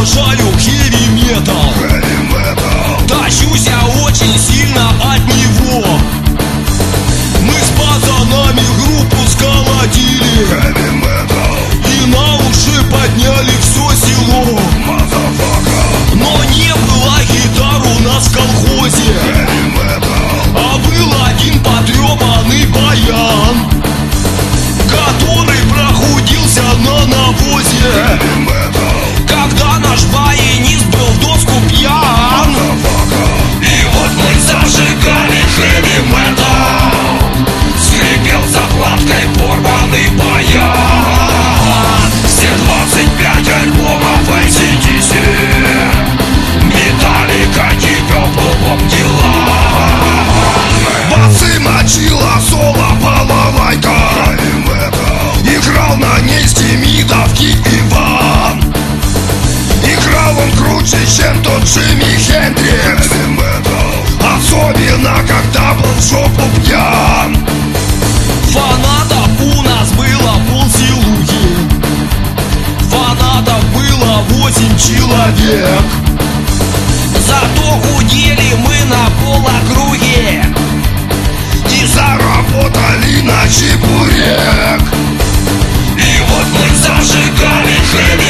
обожаю хэви-метал. Тащусь я очень сильно от него. Мы с пацанами группу сколотили и на уши подняли все село. Но не было гитар у нас в колхозе, а был один потрепанный баян, который прохудился на навозе, когда наш баянист был в доску пьян. И вот мы зажигали хэви-метал, скрипел заплаткой порванный баян. Все 25 альбомов AC/DC, Металлика, Deep Purple, Bob Dylan. Басы мочила, соло, балалайка, играл на ней с Демидовки Иван. Играл он круче, чем тот Джимми Хендрикс, особенно когда был в жопу пьян. Фанатов у нас было полсилухи, фанатов было 8 человек. Зато худели мы на полокруге и заработали на чебурек. И вот мы зажигали хэви